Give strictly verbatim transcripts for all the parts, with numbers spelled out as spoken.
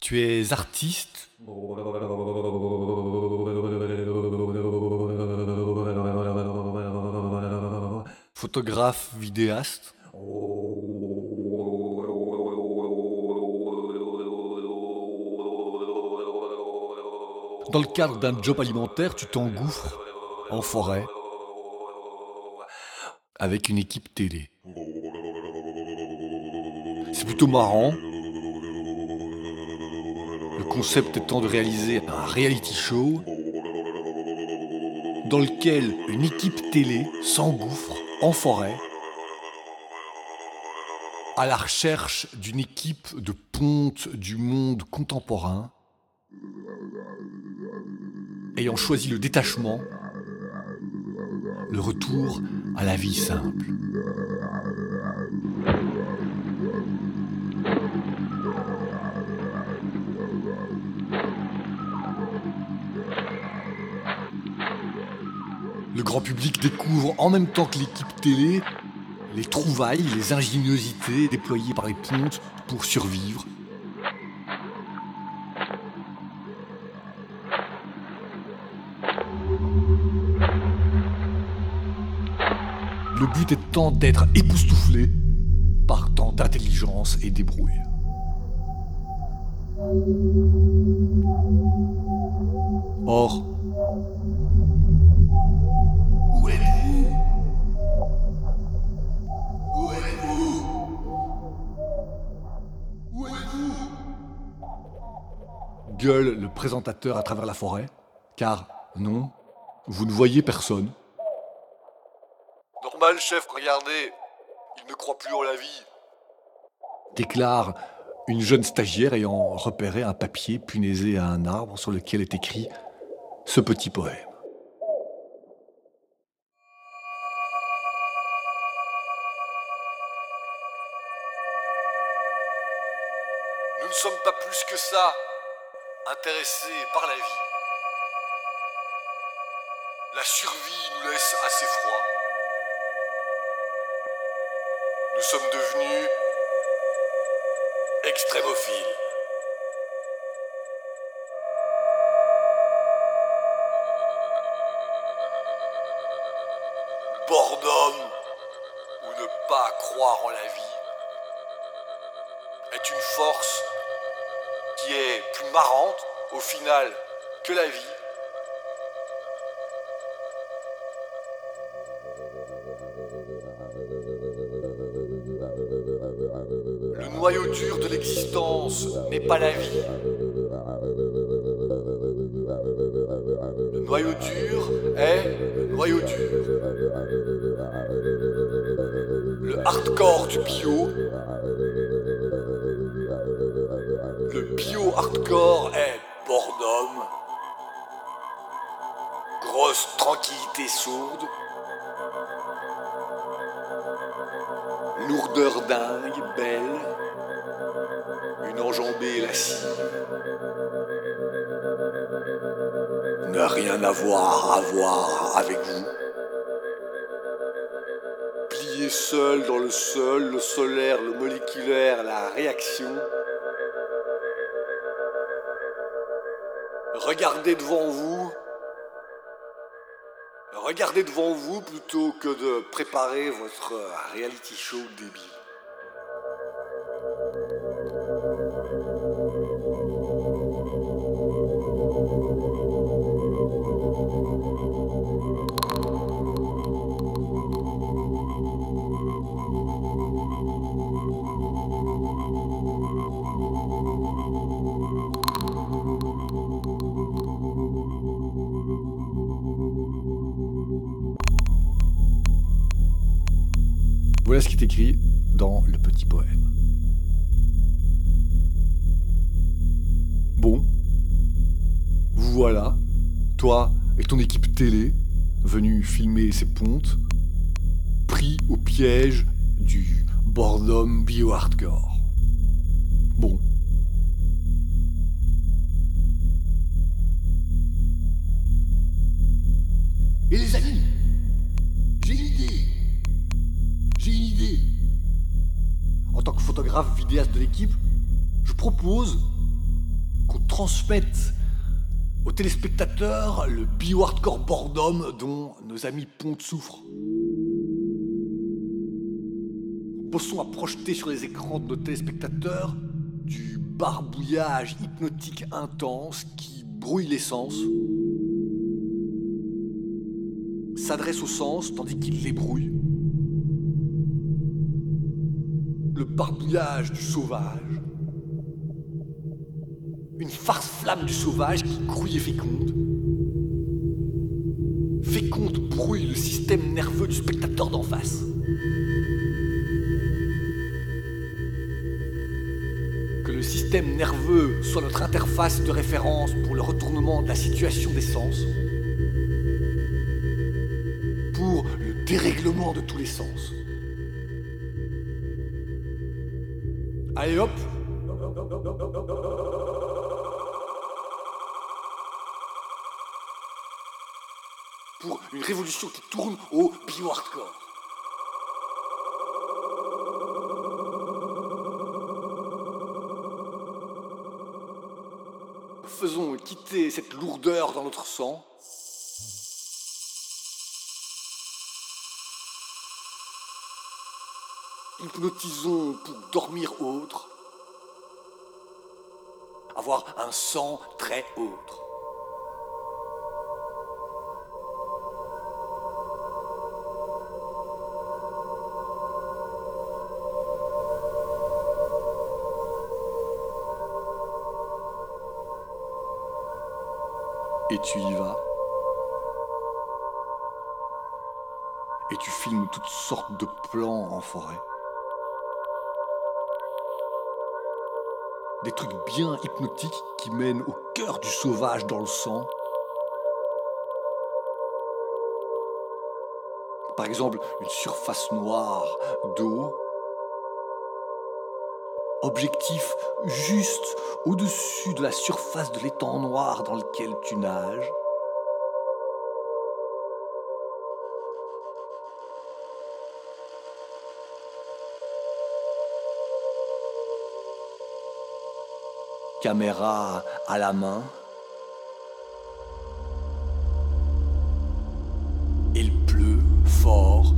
Tu es artiste, photographe, vidéaste. Dans le cadre d'un job alimentaire, tu t'engouffres en forêt avec une équipe télé. C'est plutôt marrant. Le concept étant de réaliser un reality show dans lequel une équipe télé s'engouffre en forêt à la recherche d'une équipe de ponte du monde contemporain ayant choisi le détachement, le retour à la vie simple. Le grand public découvre en même temps que l'équipe télé les trouvailles, les ingéniosités déployées par les pontes pour survivre. Le but étant d'être époustouflé par tant d'intelligence et d'ébrouille. Or, où êtes-vous ? Où êtes-vous ? Où êtes-vous ? Gueule le présentateur à travers la forêt, car non, vous ne voyez personne. Normal, chef, regardez. Il ne croit plus en la vie. Déclare une jeune stagiaire ayant repéré un papier punaisé à un arbre sur lequel est écrit ce petit poème. Nous ne sommes pas plus que ça intéressés par la vie. La survie nous laisse assez froid. Nous sommes devenus extrémophiles. Boredom, ou ne pas croire en la vie, est une force qui est plus marrante au final que la vie. Le noyau dur de l'existence n'est pas la vie. Le noyau dur est le noyau dur. Le hardcore du bio. Le bio-hardcore est boredom. Grosse tranquillité sourde. Lourdeur dingue, belle. Une enjambée lascive. Ne rien avoir à voir avec vous. Plié seul dans le sol, le solaire, le moléculaire, la réaction. Regardez devant vous. Regardez devant vous plutôt que de préparer votre reality show débile. Voilà ce qui est écrit dans le petit poème. Bon, vous voilà, toi et ton équipe télé, venus filmer ces pontes, pris au piège du boredom bio-hardcore. Bon. Et les amis, j'ai une idée. J'ai une idée. En tant que photographe vidéaste de l'équipe, je propose transmettent aux téléspectateurs le bio-hardcore boredom dont nos amis Ponte souffrent. Bossons à projeter sur les écrans de nos téléspectateurs du barbouillage hypnotique intense qui brouille les sens, s'adresse aux sens tandis qu'il les brouille. Le barbouillage du sauvage, une farce flamme du sauvage qui grouille et féconde. Féconde brouille le système nerveux du spectateur d'en face. Que le système nerveux soit notre interface de référence pour le retournement de la situation des sens, pour le dérèglement de tous les sens. Allez hop! Pour une révolution qui tourne au bio-hardcore. Faisons quitter cette lourdeur dans notre sang. Hypnotisons pour dormir autre. Avoir un sang très autre. Et tu y vas. Et tu filmes toutes sortes de plans en forêt. Des trucs bien hypnotiques qui mènent au cœur du sauvage dans le sang. Par exemple, une surface noire d'eau. Objectif juste au-dessus de la surface de l'étang noir dans lequel tu nages. Caméra à la main. Il pleut fort.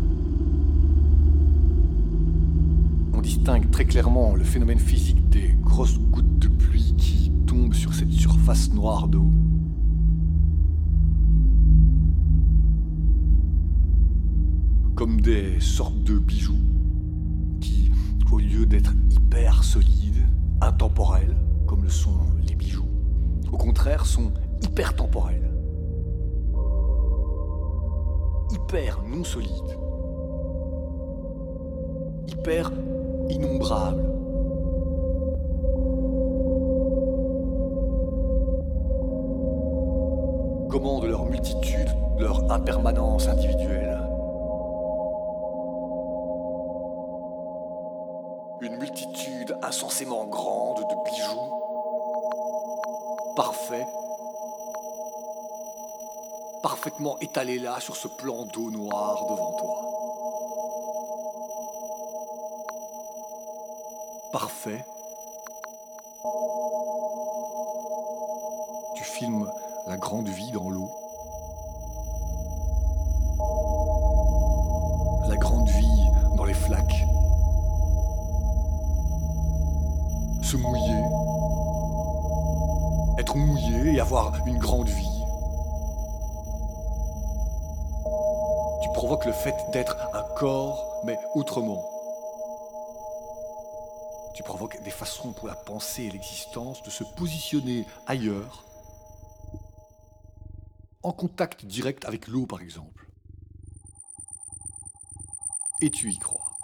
On distingue très clairement le phénomène physique des grosses gouttes de pluie qui tombent sur cette surface noire d'eau. Comme des sortes de bijoux qui, au lieu d'être hyper solides, intemporels, comme le sont les bijoux, au contraire sont hyper temporels, hyper non solides, hyper innombrables. Comment de leur multitude, de leur impermanence individuelle, une multitude insensément grande de bijoux, parfaits, parfaitement étalés là sur ce plan d'eau noire devant toi. Parfait. Tu filmes la grande vie dans l'eau. La grande vie dans les flaques. Se mouiller. Être mouillé et avoir une grande vie. Tu provoques le fait d'être un corps, mais autrement. Tu provoques des façons pour la pensée et l'existence de se positionner ailleurs, en contact direct avec l'eau par exemple. Et tu y crois.